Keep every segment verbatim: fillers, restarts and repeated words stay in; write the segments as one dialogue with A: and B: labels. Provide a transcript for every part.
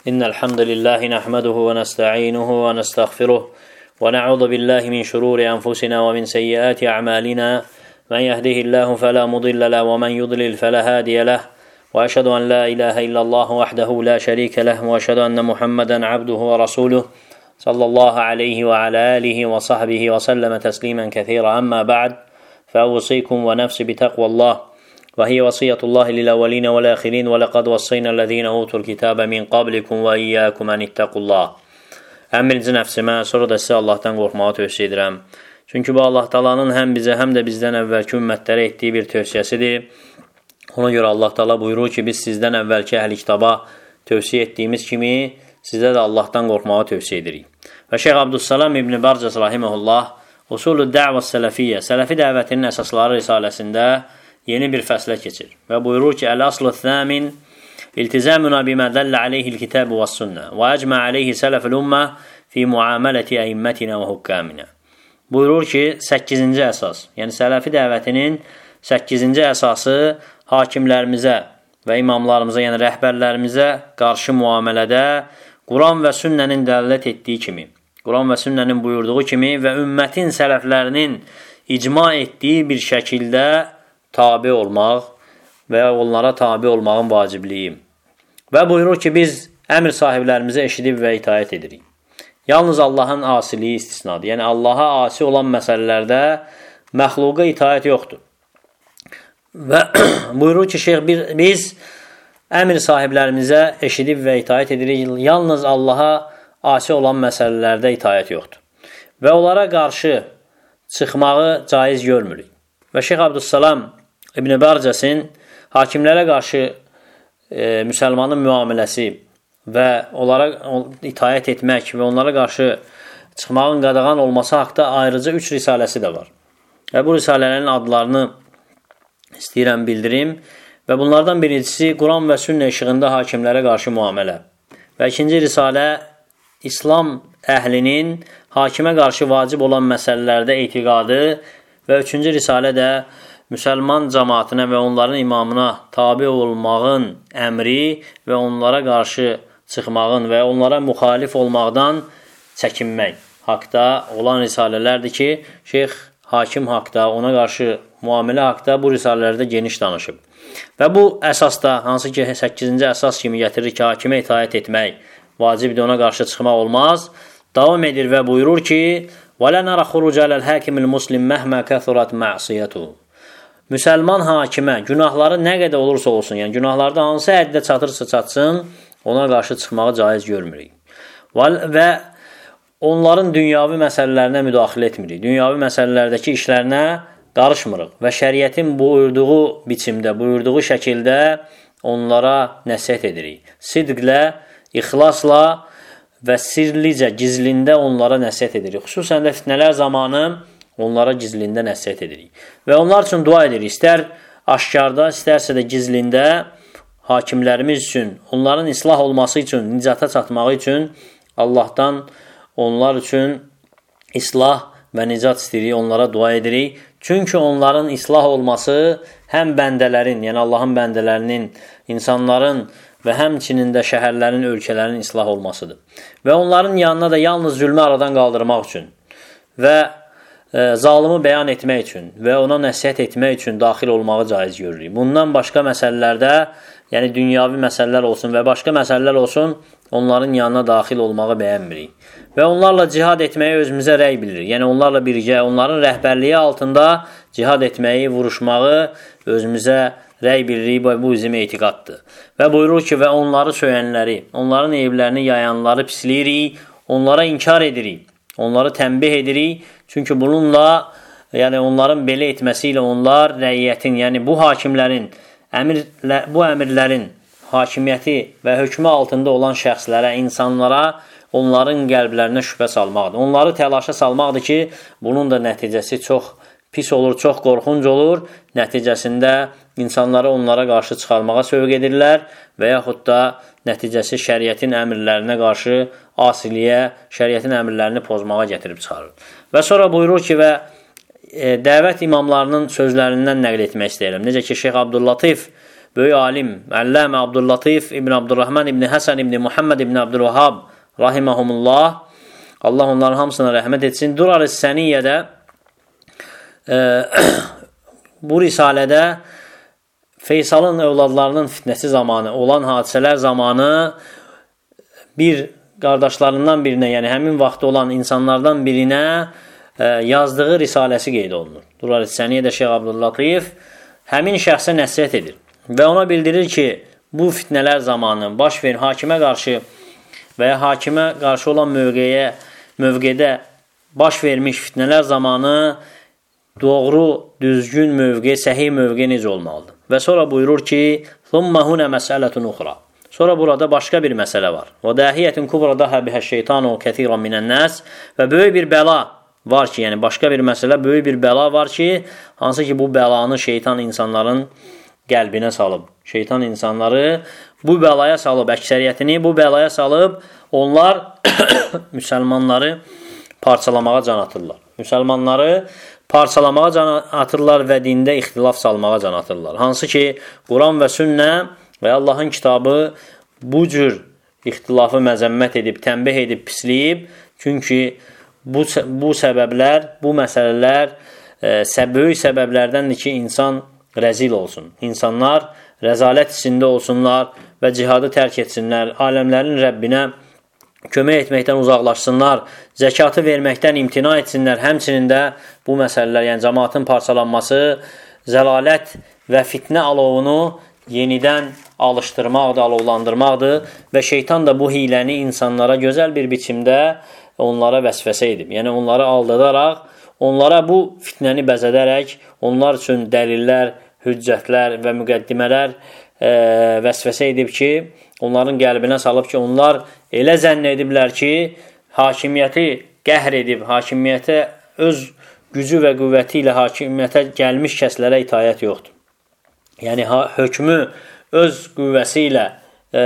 A: إن الحمد لله نحمده ونستعينه ونستغفره ونعوذ بالله من شرور أنفسنا ومن سيئات أعمالنا من يهده الله فلا مضل له ومن يضلل فلا هادي له وأشهد أن لا إله إلا الله وحده لا شريك له وأشهد أن محمدا عبده ورسوله صلى الله عليه وعلى آله وصحبه وسلم تسليما كثيرا. أما بعد فأوصيكم ونفسي بتقوى الله وهي وصية الله للأولين والآخرين ولقد وصينا الذين أوتوا الكتاب من قبلكم وإياكم أن اتقوا الله. Ən birinci nəfsimə, sonra da sizə Allahdan qorxmağı tövsiyə edirəm. Çünki bu Allah Taala'nın həm bizə, həm də bizdən əvvəlki ümmətlərə etdiyi bir tövsiyəsidir. Ona görə Allah Taala buyurur ki, biz sizdən əvvəlki əhl-i kitaba tövsiyə etdiyimiz kimi sizə də Allahdan qorxmağı tövsiyə edirik. Və Şeyx Abdüssalam İbn Barcəs rahimehullah Usulü Dəvə Sələfiyyə, Sələfi dəvətinin əsasları risaləsində yeni bir fəslə keçir və buyurur ki, Əl-Aslu Thəmin İltizamuna bimə dəllə aleyhil kitabu və sünnə və əcmə aleyhi sələfil ümmə fi muamələti əimmətinə və hukkaminə. Buyurur ki, səkkizinci əsas, yəni sələfi dəvətinin səkkizinci əsası hakimlərimizə və imamlarımıza, yəni rəhbərlərimizə qarşı müamilədə Quran və sünnənin dəlilət etdiyi kimi, Quran və sünnənin buyurduğu kimi və ümmətin sələflərinin icma etdiyi bir şəkildə tabi olmaq və onlara tabi olmağın vacibliyi. Və buyurur ki, biz əmr sahiblərimizə eşidib və itaət edirik. Yalnız Allahın asiliyi istisnadır. Yəni, Allaha asi olan məsələlərdə məxluqa itaət yoxdur. Və buyurur ki, şeyx, biz əmr sahiblərimizə eşidib və itaət edirik. Yalnız Allaha asi olan məsələlərdə itaət yoxdur. Və onlara qarşı çıxmağı caiz görmürük. Və Şeyx Abdüssalam İbn Barcəsin hakimlərə qarşı e, müsəlmanın müamiləsi və onlara itaət etmək və onlara qarşı çıxmağın qadağan olması haqda ayrıca üç risaləsi də var. Və bu risalələrin adlarını istəyirəm bildirim və bunlardan birincisi Quran və sünnə işığında hakimlərə qarşı müamilə və ikinci risalə İslam əhlinin hakimə qarşı vacib olan məsələlərdə etiqadı və üçüncü risalə də müsəlman cəmaatına və onların imamına tabi olmağın əmri və onlara qarşı çıxmağın və onlara müxalif olmaqdan çəkinmək haqda olan risalələrdir ki, şeyx hakim haqda, ona qarşı müamilə haqda bu risalələrdə geniş danışıb. Və bu əsasda, hansı ki, səkkizinci əsas kimi gətirir ki, hakimə itaət etmək vacibdir, ona qarşı çıxmaq olmaz, davam edir və buyurur ki, وَلَا نَرَ خُرُجَ عَلَى الْحَاكِمِ الْمُسْلِمِ مَهْمَا كَثُرَتْ مَعْصِيَتُهُ. Müsəlman hakimə günahları nə qədər olursa olsun, yəni günahlarda hansı həddə çatırsa çatsın, ona qarşı çıxmağı caiz görmürük. Və onların dünyavi məsələlərinə müdaxilə etmirik. Dünyavi məsələlərdəki işlərinə qarışmırıq və şəriətin buyurduğu biçimdə, buyurduğu şəkildə onlara nəsihət edirik. Sidqlə, ixlasla və sirlicə, gizlində onlara nəsihət edirik. Xüsusən də fitnələr zamanı onlara gizlində nəsihət edirik. Və onlar üçün dua edirik. İstər aşkarda, istərsə də gizlində hakimlərimiz üçün, onların islah olması üçün, nicata çatmağı üçün Allahdan onlar üçün islah və nicat istəyirik, onlara dua edirik. Çünki onların islah olması həm bəndələrin, yəni Allahın bəndələrinin, insanların və həmçinin də şəhərlərin, ölkələrin islah olmasıdır. Və onların yanına da yalnız zülmü aradan qaldırmaq üçün və zalımı bəyan etmək üçün və ona nəsihət etmək üçün daxil olmağı caiz görürük. Bundan başqa məsələlərdə, yəni dünyavi məsələlər olsun və başqa məsələlər olsun, onların yanına daxil olmağı bəyənmirik. Və onlarla cihad etməyi özümüzə rəy bilirik. Yəni onlarla birgə, onların rəhbərliyi altında cihad etməyi, vuruşmağı özümüzə rəy bilirik, bu bizim etiqaddır. Və buyurur ki, və onları söyənləri, onların evlərini yayanları pisləyirik, onlara inkar edirik, onları tənbih edirik. Çünki bununla, yəni onların belə etməsi ilə onlar rəiyyətin, yəni bu hakimlərin, əmirlə, bu əmirlərin hakimiyyəti və hökmü altında olan şəxslərə, insanlara, onların qəlblərinə şübhə salmaqdır. Onları təlaşa salmaqdır ki, bunun da nəticəsi çox pis olur, çox qorxunc olur. Nəticəsində insanları onlara qarşı çıxarmağa sövq edirlər və yaxud da nəticəsi şəriətin əmrlərinə qarşı asiliyə, şəriətin əmrlərini pozmağa gətirib çıxarır. Və sonra buyurur ki, və e, dəvət imamlarının sözlərindən nəql etmək istəyirəm. Necə ki, Şeyx Abdüllatif böyük alim Əlləmə Abdüllatif İbn Abdurrahman İbn Həsən İbn Muhammed İbn Abdülvahhab rahiməhumullah, Allah onların hamısına rəhmət etsin, Durar-ı Səniyyədə e, bu risalədə Feysalın övladlarının fitnəsi zamanı, olan hadisələr zamanı bir qardaşlarından birinə, yəni həmin vaxtda olan insanlardan birinə e, yazdığı risaləsi qeyd olunur. Durar-ı Səniyyədə Şeyx Abdüllatif həmin şəxsə nəsihət edir və ona bildirir ki, bu fitnələr zamanı baş verir hakimə qarşı və ya hakimə qarşı olan mövqeyə, mövqedə baş vermiş fitnələr zamanı doğru, düzgün mövqe, səhih mövqe necə olmalıdır? Və sonra buyurur ki, ثُمَّ هُنَ مَسْأَلَةٌ اُخْرَى. Sonra burada başqa bir məsələ var. وَدَاهِيَةٌ كُبْرَ دَهَ بِهَا الشَّيْطَانُ كَثِيرًا مِنَ النَّاسِ. Və böyük bir bəla var ki, yəni başqa bir məsələ, böyük bir bəla var ki, hansı ki bu bəlanı şeytan insanların qəlbinə salıb. Şeytan insanları bu bəlaya salıb, əksəriyyətini bu bəlaya salıb, onlar müsəlmanları parçalamağa can atırlar. Müsəlmanları parçalamağa can atırlar və dində ixtilaf salmağa can atırlar. Hansı ki, Quran və sünnə və Allahın kitabı bu cür ixtilafı məzəmmət edib, tənbih edib, pisləyib. Çünki bu, bu səbəblər, bu məsələlər e, böyük səbəblərdəndir ki, insan rəzil olsun. İnsanlar rəzalət içində olsunlar və cihadı tərk etsinlər, aləmlərin Rəbbinə kömək etməkdən uzaqlaşsınlar, zəkatı verməkdən imtina etsinlər. Həmçinin də bu məsələlər, yəni cəmaatın parçalanması, zəlalət və fitnə alovunu yenidən alışdırmaqdır, alovlandırmaqdır və şeytan da bu hiləni insanlara gözəl bir biçimdə onlara vəsvəsə edib. Yəni onları aldadaraq, onlara bu fitnəni bəzədərək, onlar üçün dəlillər, hüccətlər və müqəddimələr e, vəsvəsə edib ki, onların qəlbinə salıb ki, onlar elə zənn ediblər ki, hakimiyyəti qəhr edib, hakimiyyətə öz gücü və qüvvəti ilə hakimiyyətə gəlmiş kəslərə itayət yoxdur. Yəni, hökmü öz qüvvəsi ilə e,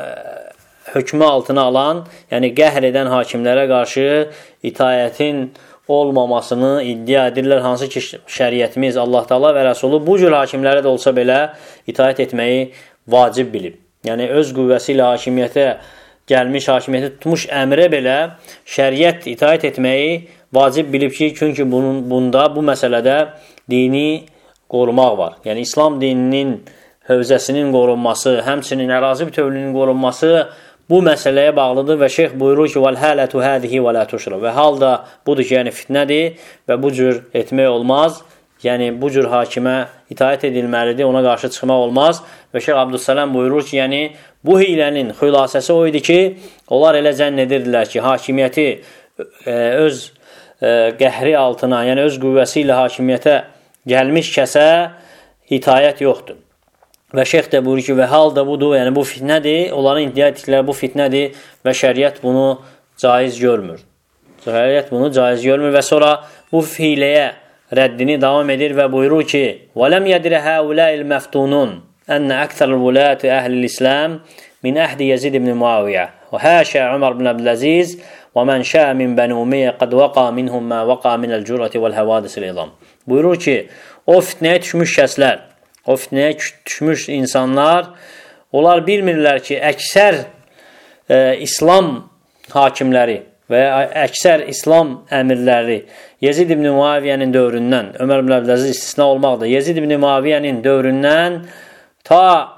A: hökmü altına alan, yəni qəhr edən hakimlərə qarşı itayətin olmamasını iddia edirlər. Hansı ki, şəriətimiz, Allah Taala və Rəsulu bu cür hakimlərə də olsa belə itayət etməyi vacib bilib. Yəni, öz qüvvəsi ilə hakimiyyətə gəlmiş, hakimiyyəti tutmuş əmrə belə şəriət itayət etməyi vacib bilib ki, çünki bunun, bunda, bu məsələdə dini qorumaq var. Yəni, İslam dininin hövzəsinin qorunması, həmçinin ərazi bütövlüyünün qorunması bu məsələyə bağlıdır və şeyx buyurur ki, وَالْهَالَةُ هَذِهِ وَلَا تُشْرَ. Və hal da budur ki, yəni fitnədir və bu cür etmək olmaz. Yəni, bu cür hakimə itaət edilməlidir, ona qarşı çıxmaq olmaz. Və Şeyx Abdüssalam buyurur ki, yəni, bu hilənin xülasəsi o idi ki, onlar elə zənn edirdilər ki, hakimiyyəti e, öz e, qəhri altına, yəni öz qüvvəsi ilə hakimiyyətə gəlmiş kəsə itayət yoxdur. Və şeyx də buyurur ki, və hal da budur, yəni bu fitnədir, onların iddia etdikləri bu fitnədir və şəriət bunu caiz görmür. Şəriət bunu caiz görmür və sonra bu hiləyə rəddini davam edir və buyurur ki, وَلَمْ يَدْرَ هَاُولَٰئِ الْمَفْتُونُونَ أَنَّ أَكْثَرَ الْوُلَاةِ أَهْلِ الْإِسْلَامِ مِنْ أَهْدِ يَزِيدِ بْنِ مُعَاوِيَةَ وَهَاشَى عُمَرْ بْنَ عَبْدِ الْعَزِيزِ وَمَنْ شَاءَ مِنْ بَنِي أُمَيَّةَ قَدْ وَقَعَ مِنْهُمْ مَا وَقَعَ مِنَ الْجُرْأَةِ وَالْحَوَادِثِ الْعِظَامِ. Buyurur ki, o fitnəyə düşmüş kəslər, o fitnəyə düşmüş insanlar, onlar bilmirlər ki, əksər e, İslam hakimləri və əksər İslam əmirləri Yezid ibn Muaviyyənin dövründən, Ömər ibn Əbdüləziz istisna olmaqdır, Yezid ibn Muaviyyənin dövründən ta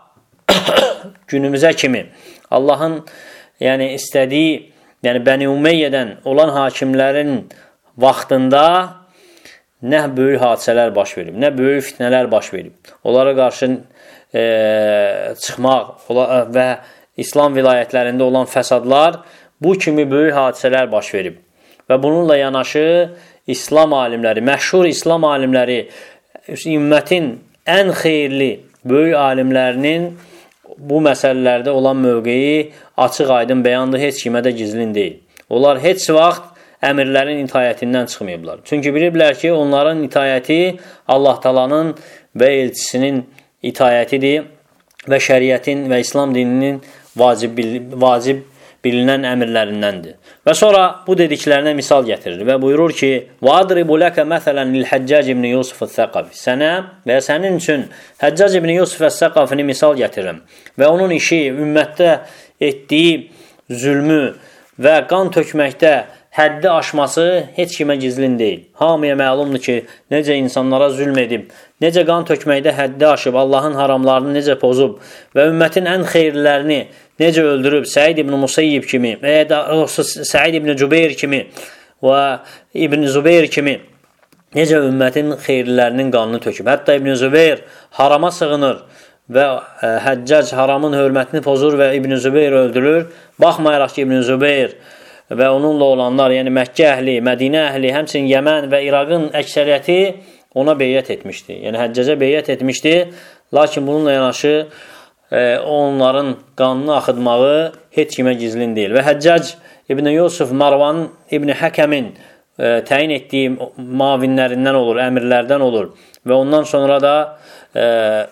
A: günümüzə kimi Allahın yəni istədiyi, yəni Bəni Umeyyədən olan hakimlərin vaxtında nə böyük hadisələr baş verib, nə böyük fitnələr baş verib. Onlara qarşı e, çıxmaq və İslam vilayətlərində olan fəsadlar bu kimi böyük hadisələr baş verib. Və bununla yanaşı İslam alimləri, məşhur İslam alimləri, ümmətin ən xeyirli böyük alimlərinin bu məsələlərdə olan mövqeyi açıq aydın bəyandır, heç kimə də gizlin deyil. Onlar heç vaxt əmirlərin itayətindən çıxmayıblar. Çünki bilirlər ki, onların itayəti Allah Taala'nın və elçisinin itayətidir və şəriətin və İslam dininin vacib, vacib bilinən əmirlərindəndir. Və sonra bu dediklərinə misal gətirir və buyurur ki: وَاَضْرِبُ لَكَ مَثَلًا لِلْحَجَّاجِ ibn Yusuf el-Thaqafi. Sənə və sənin üçün Həccac ibn Yusuf el-Thaqafini misal gətirirəm və onun işi, ümmətdə etdiyi zülmü və qan tökməkdə həddi aşması heç kimə gizlin deyil. Hamıya məlumdur ki, necə insanlara zülm edib, necə qan tökməkdə həddi aşıb, Allahın haramlarını necə pozub və ümmətin ən xeyirlərini necə öldürüb, Səid ibn Musayyib kimi və ya da Səid ibn Cübeyr kimi və İbn Zübeyr kimi necə ümmətin xeyirlərinin qanını töküb. Hətta İbn Zübeyr harama sığınır və Həccac haramın hörmətini pozur və İbn Zübeyr öldürür. Baxmayaraq ki, İbn Zübeyr və onunla olanlar, yəni Məkkə əhli, Mədinə əhli, həmçinin Yəmən və İraqın əksəriyyəti ona beyyət etmişdi. Yəni Həccaca beyyət etmişdi, lakin bununla yanaşı e, onların qanını axıdmağı heç kimə gizlin deyil. Və Həccac İbn Yusuf Marvan İbn Həkəmin e, təyin etdiyi mavinlərindən olur, əmirlərdən olur və ondan sonra da e,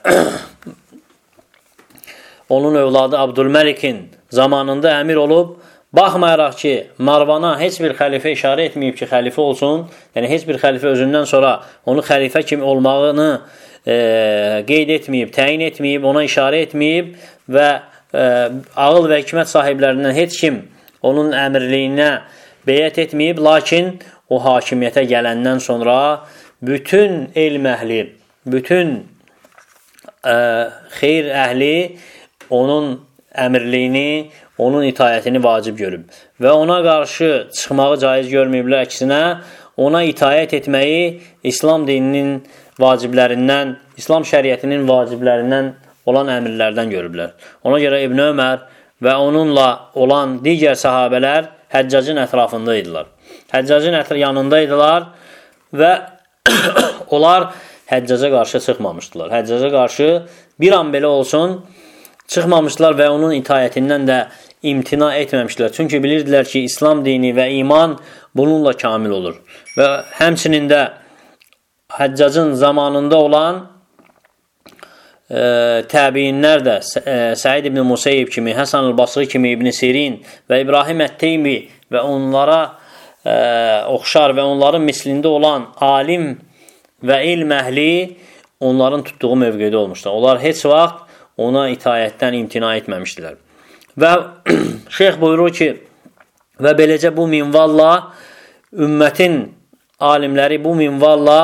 A: onun övladı Abdülməlikin zamanında əmir olub. Baxmayaraq ki, Marvana heç bir xəlifə işarə etməyib ki, xəlifə olsun, yəni heç bir xəlifə özündən sonra onu xəlifə kimi olmağını e, qeyd etməyib, təyin etməyib, ona işarə etməyib və e, ağıl və hikmət sahiblərindən heç kim onun əmirliyinə beyyət etməyib, lakin o hakimiyyətə gələndən sonra bütün elm əhli, bütün e, xeyr əhli onun əmirliyini, onun itayətini vacib görüb və ona qarşı çıxmağı caiz görməyiblər, əksinə ona itayət etməyi İslam dininin vaciblərindən, İslam şəriətinin vaciblərindən olan əmirlərdən görüblər. Ona görə İbn Ömər və onunla olan digər sahabələr Həccacın ətrafında idilər. Həccacın yanındaydılar və onlar Həccaca qarşı çıxmamışdılar. Həccaca qarşı bir an belə olsun çıxmamışlar və onun itayətindən də imtina etməmişlər. Çünki bilirdilər ki, İslam dini və iman bununla kamil olur. Və həmçinin də Həccacın zamanında olan e, təbiinlər də e, Səid ibn Musayyib kimi, Həsən el-Basri kimi, İbn Sirin və İbrahim ət-Teymi və onlara e, oxşar və onların mislində olan alim və ilm əhli onların tutduğu mövqedə olmuşlar. Onlar heç vaxt ona itayətdən imtina etməmişdilər. Və şeyx buyurur ki, və beləcə bu minvalla ümmətin alimləri bu minvalla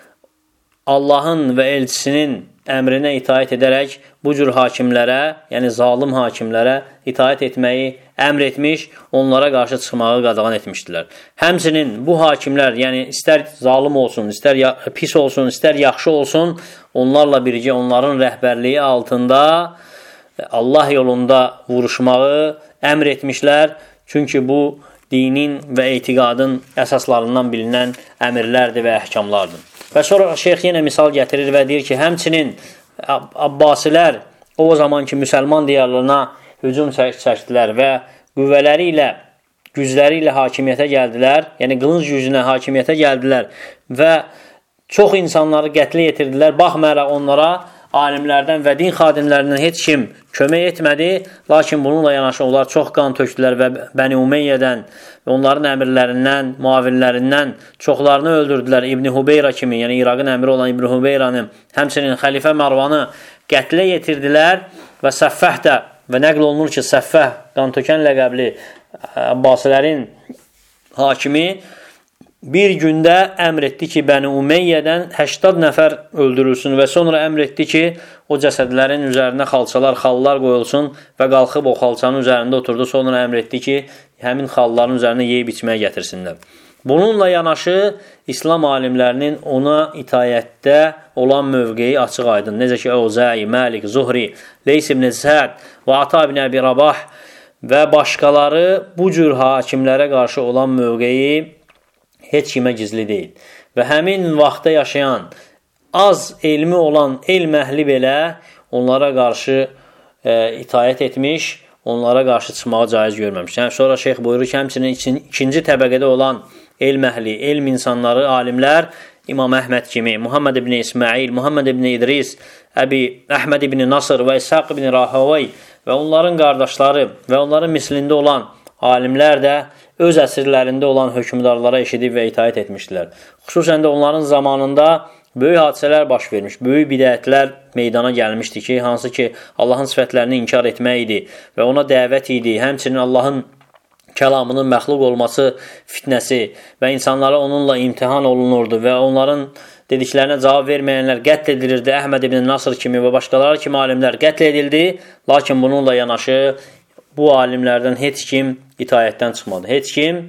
A: Allahın və elçisinin əmrinə itayət edərək bu cür hakimlərə, yəni zalim hakimlərə itayət etməyi əmr etmiş, onlara qarşı çıxmağı qadağan etmişdilər. Həmçinin bu hakimlər, yəni istər zalim olsun, istər pis olsun, istər yaxşı olsun, onlarla birgə onların rəhbərliyi altında Allah yolunda vuruşmağı əmr etmişlər. Çünki bu dinin və etiqadın əsaslarından bilinən əmirlərdir və əhkamlardır. Və sonra şeyx yenə misal gətirir və deyir ki, həmçinin Abbasilər o zamanki müsəlman diyarlarına hücum çəkdilər və qüvvələri ilə, gücləri ilə hakimiyyətə gəldilər, yəni qılınc gücünə hakimiyyətə gəldilər və çox insanları qətlə yetirdilər. Baxmayaraq onlara alimlərdən və din xadimlərindən heç kim kömək etmədi, lakin bununla yanaşı onlar çox qan tökdülər və Bəni Umeyyədən və onların əmirlərindən, muavinlərindən çoxlarını öldürdülər. İbn Hubeyra kimi, yəni İraqın əmiri olan İbn Hubeyranı, həmçinin xəlifə Marvanı qətlə yetirdilər və Səffəh də, və nəql olunur ki, Səffəh, qan tökən ləqəbli Abbasilərin hakimi bir gündə əmr etdi ki, Bəni Umeyyədən səksən nəfər öldürülsün və sonra əmr etdi ki, o cəsədlərin üzərinə xalçalar, xallar qoyulsun və qalxıb o xalçanın üzərində oturdu. Sonra əmr etdi ki, həmin xalların üzərinə yeyib içməyə gətirsinlər. Bununla yanaşı, İslam alimlərinin ona itayətdə olan mövqeyi açıq aydın. Necə ki, Əvzəi, Məlik, Zuhri, Leys ibn Səd və Ata ibn Əbi Rabah və başqaları bu cür hakimlərə qarşı olan mövqeyi heç kimə gizli deyil. Və həmin vaxtda yaşayan, az elmi olan elm əhli belə onlara qarşı e, itayət etmiş, onlara qarşı çıxmağı caiz görməmiş. Yəni, sonra şeyx buyurur ki, həmçinin ikinci təbəqədə olan elm əhli, elm insanları, alimlər, İmam Əhməd kimi, Muhammed ibn İsmail, Muhammed ibn İdris, Əbi Əhməd ibn Nasır və İshaq ibn Rahaway və onların qardaşları və onların mislində olan alimlər də öz əsrlərində olan hökmdarlara eşidib və itaət etmişdilər. Xüsusən də onların zamanında böyük hadisələr baş vermiş, böyük bidətlər meydana gəlmişdi ki, hansı ki Allahın sifətlərini inkar etmək idi və ona dəvət idi. Həmçinin Allahın kəlamının məxluq olması fitnəsi və insanlara onunla imtihan olunurdu və onların dediklərinə cavab verməyənlər qətl edilirdi. Əhməd ibn Nasr kimi və başqaları kimi alimlər qətl edildi. Lakin bununla yanaşı bu alimlərdən heç kim itayətdən çıxmadı. Heç kim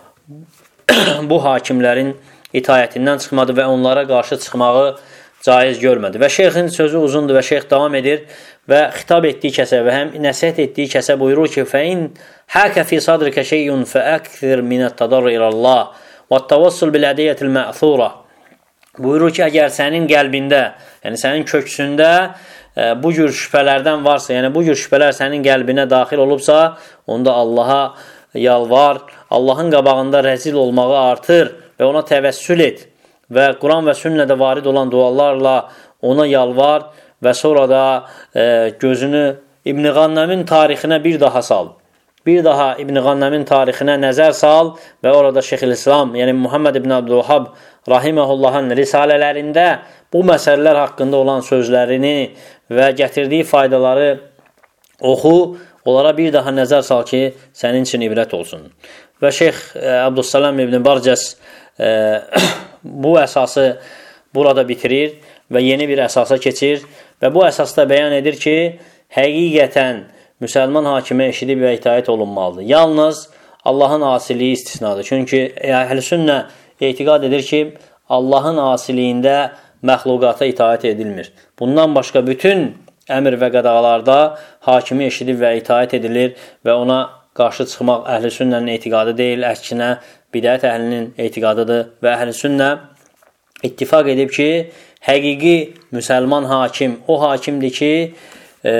A: bu hakimlərin itayətindən çıxmadı və onlara qarşı çıxmağı caiz görmədi. Və şeyxin sözü uzundur və şeyx davam edir və xitab etdiyi kəsə və həm nəsihət etdiyi kəsə buyurur ki, فَإِنْ حَاكَ فِي صَدْرِكَ شَيْءٌ فَأَكْثِرْ مِنَ التَّضَرُّ إِلَى اللّٰهِ وَالتَّوَصُّلْ بِالْعَدِيَّةِ الْمَأْثُورَةِ Buyurur ki, əgər sənin qəlbində, yəni sənin köksündə e, bu cür şübhələrdən varsa, yəni bu cür şübhələr sənin qəlbinə daxil olubsa, onda Allaha yalvar, Allahın qabağında rəzil olmağı artır və ona təvəssül et və Quran və sünnədə varid olan dualarla ona yalvar və sonra da e, gözünü İbn Qannəmin tarixinə bir daha sal. Bir daha İbn Qannəmin tarixinə nəzər sal və orada Şeyxülislam, yəni Muhammed ibn Abdülvahhab rahiməhullahın risalələrində bu məsələlər haqqında olan sözlərini və gətirdiyi faydaları oxu, onlara bir daha nəzər sal ki, sənin üçün ibrət olsun. Və Şeyx Abdüssalam ibn Barcəs e, bu əsası burada bitirir və yeni bir əsasa keçir və bu əsasda bəyan edir ki, həqiqətən müsəlman hakimə eşidib və itaət olunmalıdır. Yalnız Allahın asiliyi istisnadır. Çünki əhl-i sünnə etiqad edir ki, Allahın asiliyində məxluqata itaət edilmir. Bundan başqa bütün əmr və qadağalarda hakimi eşidib və itaət edilir və ona qarşı çıxmaq əhl-i sünnənin etiqadı deyil, əksinə bidət əhlinin etiqadıdır və əhl-i sünnə ittifaq edib ki, həqiqi müsəlman hakim o hakimdir ki, e,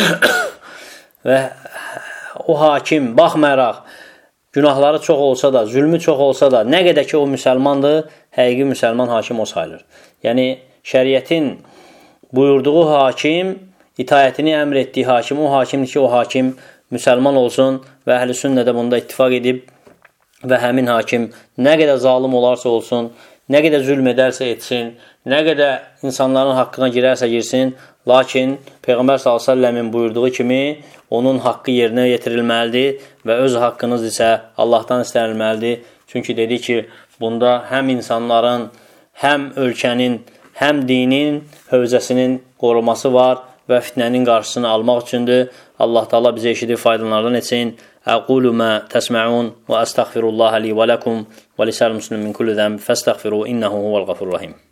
A: və o hakim baxmayaraq günahları çox olsa da, zülmü çox olsa da, nə qədər ki o müsəlmandır, həqiqi müsəlman hakim o sayılır. Yəni, şəriətin buyurduğu hakim, itayətini əmr etdiyi hakim, o hakimdir ki, o hakim müsəlman olsun və əhl-i sünnə də bunda ittifaq edib və həmin hakim nə qədər zalim olarsa olsun, nə qədər zülm edərsə etsin, nə qədər insanların haqqına girərsə girsin, lakin Peyğəmbər sallallahu əleyhi və səlləmin buyurduğu kimi onun haqqı yerinə yetirilməlidir və öz haqqınız isə Allahdan istənilməlidir. Çünki dedi ki, bunda həm insanların, həm ölkənin, həm dinin hövzəsinin qoruması var və fitnənin qarşısını almaq üçündür. Allah Taala bizə eşidib faydalardan etsin. Aqulu ma təsmə'un və əstəğfirullaha li və lakum və lisəl muslimin min kulli zənb fəstəğfiru innehu huvəl qafurur rahim.